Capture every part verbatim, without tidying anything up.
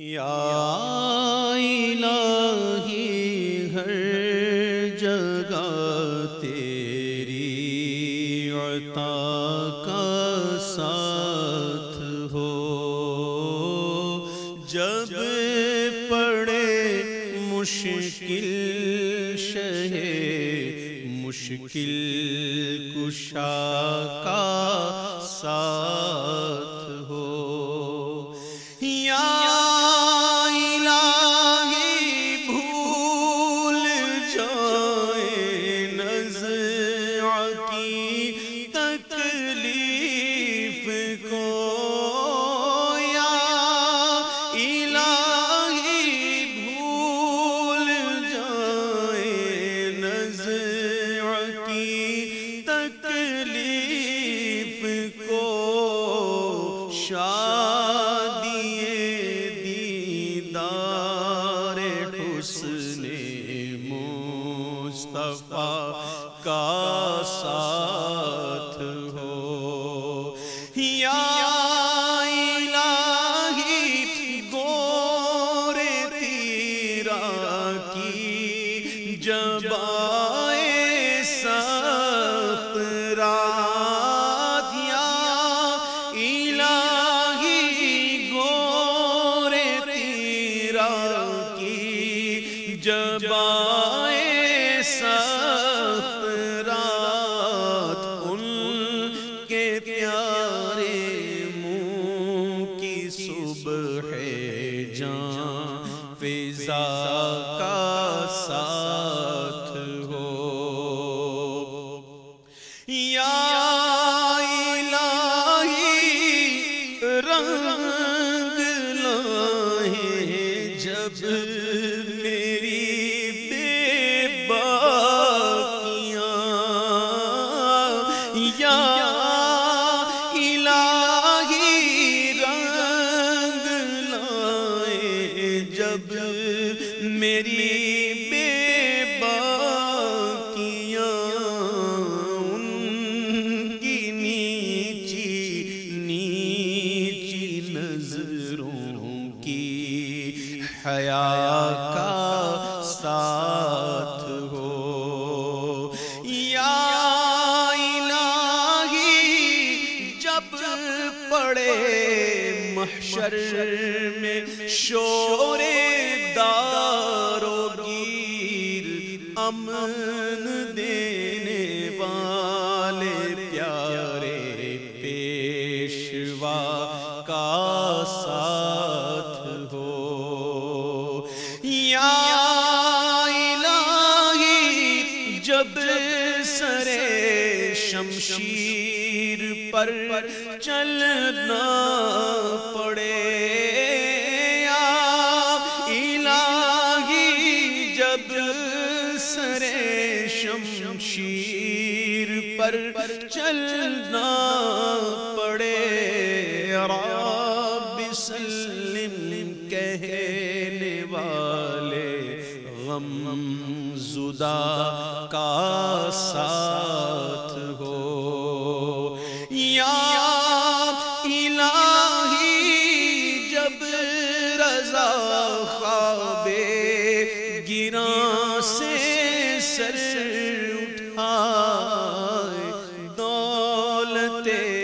یا الہی ہر جگہ تیری عطا کا ساتھ ہو، جب پڑے مشکل شہ مشکل کشا کا ساتھ ہو، یا مصطفیٰ کا ساتھ ہو، یا الہی گور تیرا کی جب آئے سخت رات، یا الہی گور تیرا کی جب آئے سخت رات، ان کے پیارے منہ کی صبح جاں فضا کا ساتھ ہو، یا الہی رنگ لائے جب جب میری بے باکیاں ان کی نیچی نیچی نظروں کی حیا کا ساتھ ہو، یا الہی جب پڑے محشر میں شور دار و گیر، امن دینے والے پیارے پیشوا کا ساتھ ہو، یا الہی جب سرے شمشیر پر چلنا پڑے، شمشیر پر چلنا پڑے، رب سلم کہنے والے غم زدہ کا ساتھ ہو، یا الہی جب رضا خواب گراں سے سر اٹھائے، دولت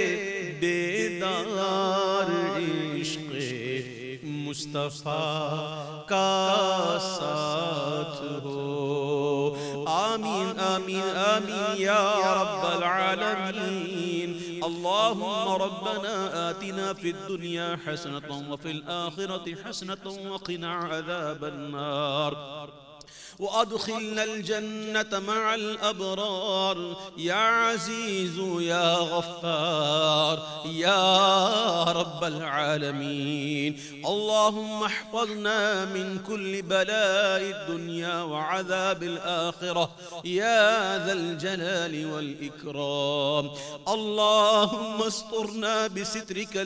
بیدار عشق مصطفیٰ کا ساتھ ہو، آمین آمین آمین یا رب العالمین۔ اللهم ربنا آتنا في الدنيا حسنة وفي الآخرة حسنة وقنا عذاب النار، وأدخلنا الجنة مع الأبرار، يا عزيز يا غفار يا رب العالمين. اللهم احفظنا من كل بلاء الدنيا وعذاب الآخرة يا ذا الجلال والإكرام. اللهم استرنا بسترك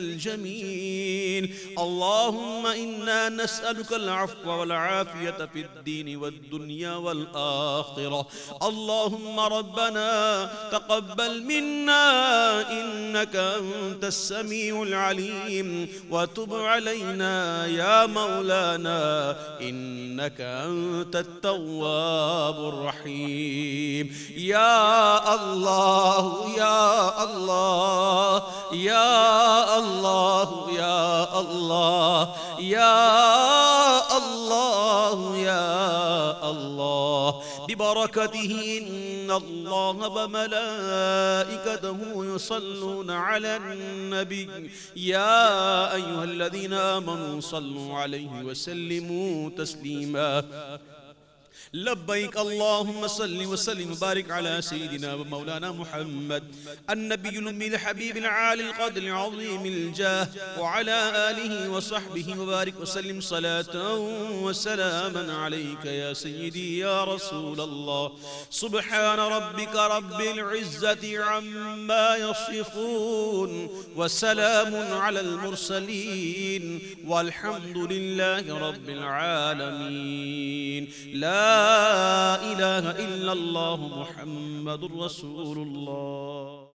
الجميل. اللهم إنا نسألك العفو والعافية في الدين والدنيا الدنيا والآخرة. اللهم ربنا تقبل منا إنك أنت السميع العليم، وتب علينا يا مولانا إنك أنت التواب الرحيم. يا الله يا الله يا الله يا الله يا الله يا الله ببركته إن الله وملائكته يصلون على النبي يا أيها الذين آمنوا صلوا عليه وسلموا تسليما. لبيك اللهم صل وسلم وبارك على سيدنا ومولانا محمد النبي الأمي الحبيب العالي القدر العظيم الجاه، وعلى آله وصحبه وبارك وسلم صلاة وسلاما عليك يا سيدي يا رسول الله. سبحان ربك رب العزة عما يصفون، وسلام على المرسلين، والحمد لله رب العالمين. لا لا إله إلا الله محمد رسول الله.